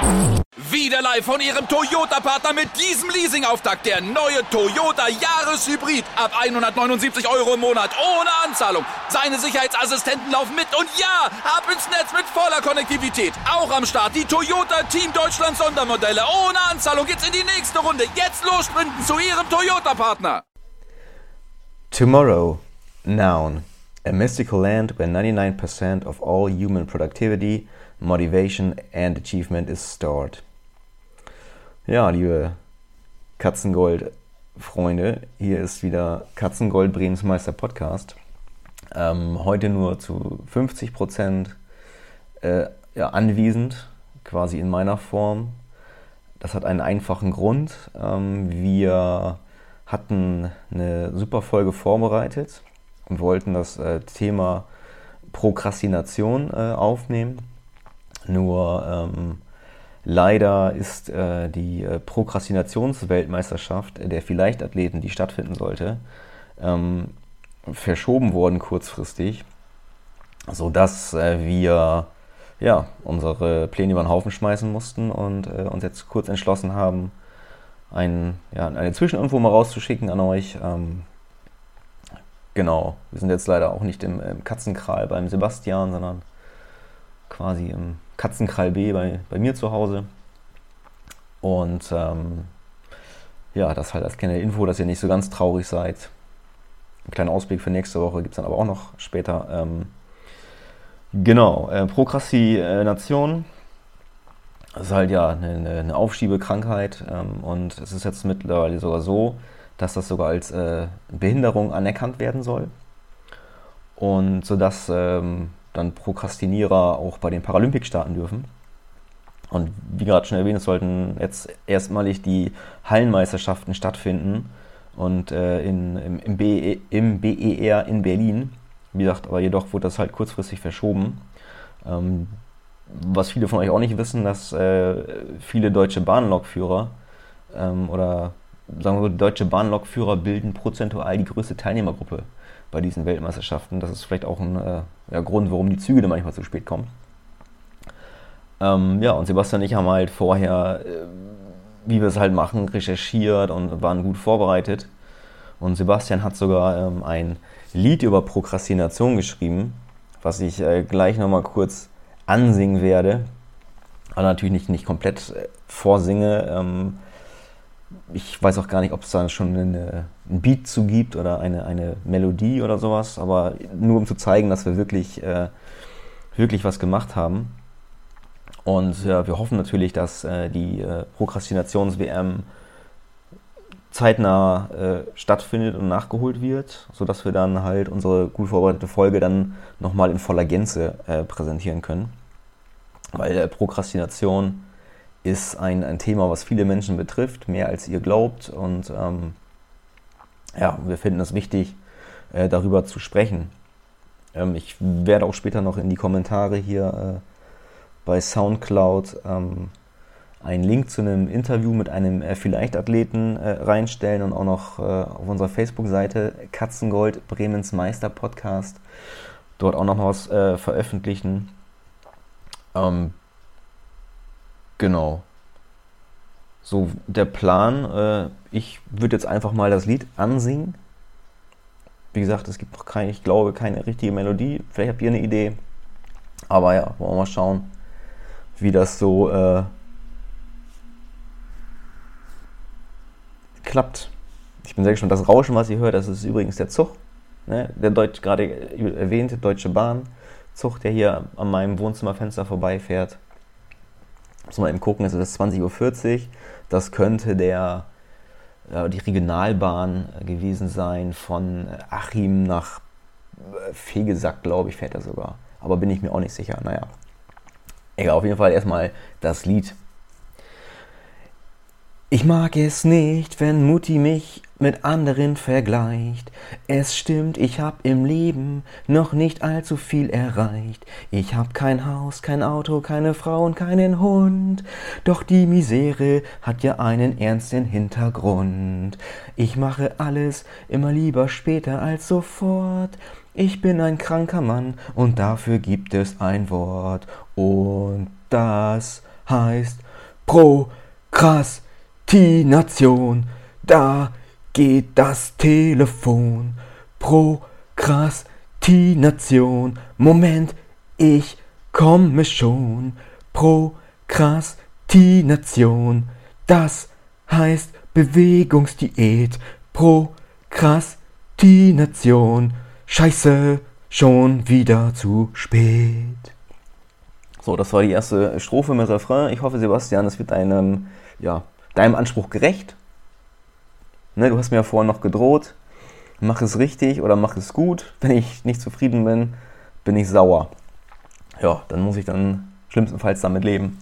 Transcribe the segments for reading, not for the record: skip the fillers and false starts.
Wieder live von Ihrem Toyota-Partner mit diesem Leasing-Auftakt. Der neue Toyota Jahreshybrid. Ab 179 € im Monat. Ohne Anzahlung. Seine Sicherheitsassistenten laufen mit. Und ja, ab ins Netz mit voller Konnektivität. Auch am Start die Toyota Team Deutschland Sondermodelle. Ohne Anzahlung geht's in die nächste Runde. Jetzt los sprinten zu Ihrem Toyota-Partner. Tomorrow. Noun. A mystical land where 99% of all human productivity, motivation and achievement is stored. Ja, liebe Katzengold-Freunde, hier ist wieder Katzengold Bremens Meister Podcast. Heute nur zu 50% anwesend, quasi in meiner Form. Das hat einen einfachen Grund. Wir hatten eine super Folge vorbereitet und wollten das Thema Prokrastination aufnehmen. Nur leider ist die Prokrastinationsweltmeisterschaft der Vielleichtathleten, die stattfinden sollte, verschoben worden kurzfristig, sodass wir unsere Pläne über den Haufen schmeißen mussten und uns jetzt kurz entschlossen haben, eine Zwischeninfo mal rauszuschicken an euch. Genau, wir sind jetzt leider auch nicht im Katzenkral beim Sebastian, sondern quasi im Katzenkral B bei mir zu Hause. Und das halt als kleine Info, dass ihr nicht so ganz traurig seid. Ein kleiner Ausblick für nächste Woche gibt es dann aber auch noch später. Prokrastination. Das ist halt eine Aufschiebekrankheit und es ist jetzt mittlerweile sogar so, dass das sogar als Behinderung anerkannt werden soll. Und sodass dann Prokrastinierer auch bei den Paralympics starten dürfen. Und wie gerade schon erwähnt, es sollten jetzt erstmalig die Hallenmeisterschaften stattfinden und im BER in Berlin. Wie gesagt, aber jedoch wurde das halt kurzfristig verschoben. Was viele von euch auch nicht wissen, dass viele deutsche Bahnlokführer oder sagen wir so, deutsche Bahnlokführer bilden prozentual die größte Teilnehmergruppe bei diesen Weltmeisterschaften. Das ist vielleicht auch ein Grund, warum die Züge dann manchmal zu spät kommen. Und Sebastian und ich haben halt vorher, wie wir es halt machen, recherchiert und waren gut vorbereitet. Und Sebastian hat sogar ein Lied über Prokrastination geschrieben, was ich gleich nochmal kurz ansingen werde. Aber natürlich nicht komplett vorsinge. Ich weiß auch gar nicht, ob es da schon einen Beat zu gibt oder eine Melodie oder sowas, aber nur um zu zeigen, dass wir wirklich was gemacht haben. Und wir hoffen natürlich, dass die Prokrastinations-WM zeitnah stattfindet und nachgeholt wird, sodass wir dann halt unsere gut vorbereitete Folge dann nochmal in voller Gänze präsentieren können. Weil Prokrastination ist ein Thema, was viele Menschen betrifft, mehr als ihr glaubt. Und wir finden es wichtig, darüber zu sprechen. Ich werde auch später noch in die Kommentare hier bei Soundcloud einen Link zu einem Interview mit einem Vielleichtathleten reinstellen und auch noch auf unserer Facebook-Seite Katzengold Bremens Meister Podcast dort auch noch was veröffentlichen. Genau. So, der Plan, ich würde jetzt einfach mal das Lied ansingen. Wie gesagt, es gibt noch keine richtige Melodie. Vielleicht habt ihr eine Idee. Aber ja, wollen wir mal schauen, wie das so klappt. Ich bin sehr gespannt. Das Rauschen, was ihr hört, das ist übrigens der Zug. Ne? Der gerade erwähnte Deutsche Bahn-Zug, der hier an meinem Wohnzimmerfenster vorbeifährt. Muss mal eben gucken, es ist 20:40 Uhr. Das könnte die Regionalbahn gewesen sein von Achim nach Vegesack, glaube ich, fährt er sogar. Aber bin ich mir auch nicht sicher. Naja. Egal, auf jeden Fall erstmal das Lied. Ich mag es nicht, wenn Mutti mich mit anderen vergleicht. Es stimmt, ich hab im Leben noch nicht allzu viel erreicht. Ich hab kein Haus, kein Auto, keine Frau und keinen Hund. Doch die Misere hat ja einen ernsten Hintergrund. Ich mache alles immer lieber später als sofort. Ich bin ein kranker Mann und dafür gibt es ein Wort. Und das heißt Prokrastination, da geht das Telefon. Prokrastination, Moment, ich komme schon. Prokrastination, das heißt Bewegungsdiät. Prokrastination, Scheiße, schon wieder zu spät. So, das war die erste Strophe mit Refrain. Ich hoffe, Sebastian, es wird deinem Anspruch gerecht. Ne, du hast mir ja vorhin noch gedroht, mach es richtig oder mach es gut. Wenn ich nicht zufrieden bin, bin ich sauer. Ja, dann muss ich dann schlimmstenfalls damit leben.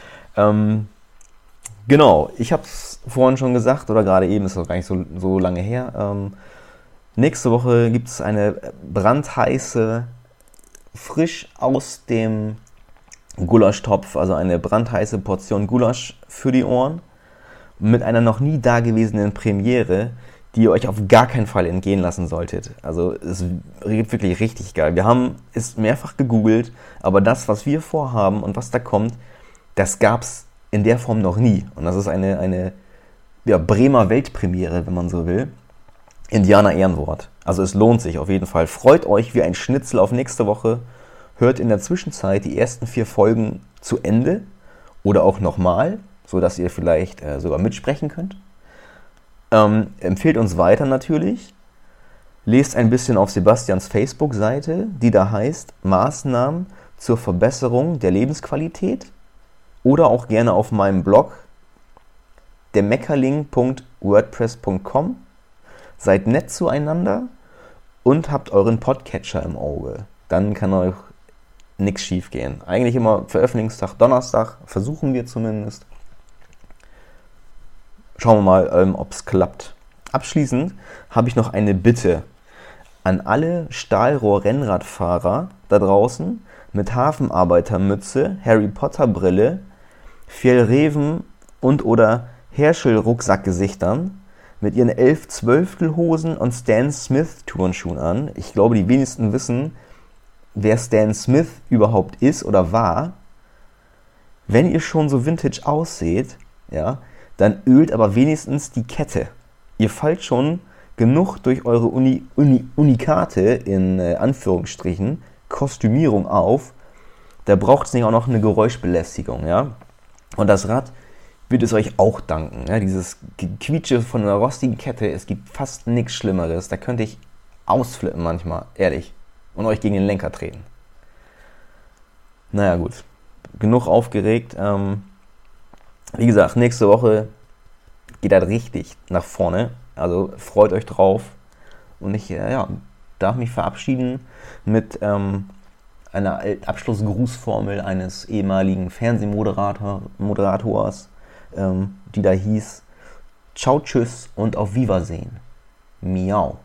Genau, ich habe es vorhin schon gesagt, oder gerade eben, ist noch gar nicht so lange her. Nächste Woche gibt es eine brandheiße, frisch aus dem Gulaschtopf, also eine brandheiße Portion Gulasch für die Ohren, mit einer noch nie dagewesenen Premiere, die ihr euch auf gar keinen Fall entgehen lassen solltet. Also es wird wirklich richtig geil. Wir haben es mehrfach gegoogelt, aber das, was wir vorhaben und was da kommt, das gab es in der Form noch nie. Und das ist eine Bremer Weltpremiere, wenn man so will. Indianer Ehrenwort. Also es lohnt sich auf jeden Fall. Freut euch wie ein Schnitzel auf nächste Woche. Hört in der Zwischenzeit die ersten 4 Folgen zu Ende oder auch nochmal, sodass ihr vielleicht sogar mitsprechen könnt. Empfehlt uns weiter natürlich. Lest ein bisschen auf Sebastians Facebook-Seite, die da heißt Maßnahmen zur Verbesserung der Lebensqualität. Oder auch gerne auf meinem Blog dermeckerling.wordpress.com. Seid nett zueinander und habt euren Podcatcher im Auge. Dann kann euch nichts schief gehen. Eigentlich immer Veröffentlichungstag Donnerstag, versuchen wir zumindest. Schauen wir mal, ob es klappt. Abschließend habe ich noch eine Bitte an alle Stahlrohr-Rennradfahrer da draußen mit Hafenarbeitermütze, Harry Potter Brille, Fjällräven und oder Herschel-Rucksackgesichtern mit ihren 11/12 Hosen und Stan Smith Turnschuhen an. Ich glaube, die wenigsten wissen, wer Stan Smith überhaupt ist oder war. Wenn ihr schon so vintage ausseht, ja, dann ölt aber wenigstens die Kette. Ihr fallt schon genug durch eure Unikate, in Anführungsstrichen, Kostümierung auf. Da braucht es nicht auch noch eine Geräuschbelästigung, ja. Und das Rad wird es euch auch danken. Ja? Dieses Gequietsche von einer rostigen Kette, es gibt fast nichts Schlimmeres. Da könnte ich ausflippen manchmal, ehrlich. Und euch gegen den Lenker treten. Naja gut, genug aufgeregt. Wie gesagt, nächste Woche geht das richtig nach vorne. Also freut euch drauf. Und ich darf mich verabschieden mit einer Abschlussgrußformel eines ehemaligen Fernsehmoderators, die da hieß: Ciao, tschüss und auf Wiedersehen. Miau.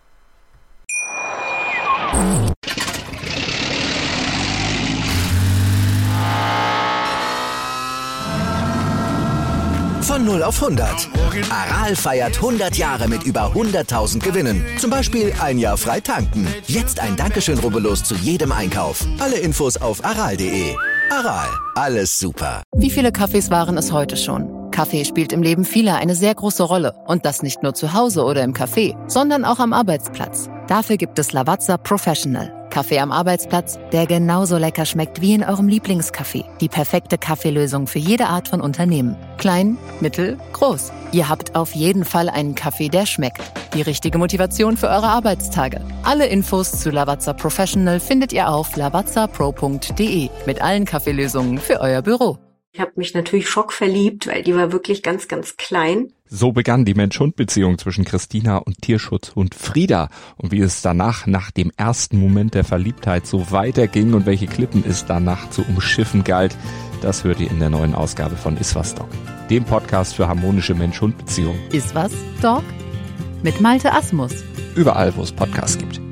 Von 0 auf 100. Aral feiert 100 Jahre mit über 100.000 Gewinnen. Zum Beispiel ein Jahr frei tanken. Jetzt ein Dankeschön, rubbellos zu jedem Einkauf. Alle Infos auf aral.de. Aral, alles super. Wie viele Kaffees waren es heute schon? Kaffee spielt im Leben vieler eine sehr große Rolle. Und das nicht nur zu Hause oder im Café, sondern auch am Arbeitsplatz. Dafür gibt es Lavazza Professional. Kaffee am Arbeitsplatz, der genauso lecker schmeckt wie in eurem Lieblingscafé. Die perfekte Kaffeelösung für jede Art von Unternehmen. Klein, mittel, groß. Ihr habt auf jeden Fall einen Kaffee, der schmeckt. Die richtige Motivation für eure Arbeitstage. Alle Infos zu Lavazza Professional findet ihr auf lavazzapro.de mit allen Kaffeelösungen für euer Büro. Ich habe mich natürlich schockverliebt, weil die war wirklich ganz, ganz klein. So begann die Mensch-Hund-Beziehung zwischen Christina und Tierschutzhund Frieda. Und wie es danach, nach dem ersten Moment der Verliebtheit, so weiterging und welche Klippen es danach zu umschiffen galt, das hört ihr in der neuen Ausgabe von Iswas Dog, dem Podcast für harmonische Mensch-Hund-Beziehungen. Iswas Dog? Mit Malte Asmus. Überall, wo es Podcasts gibt.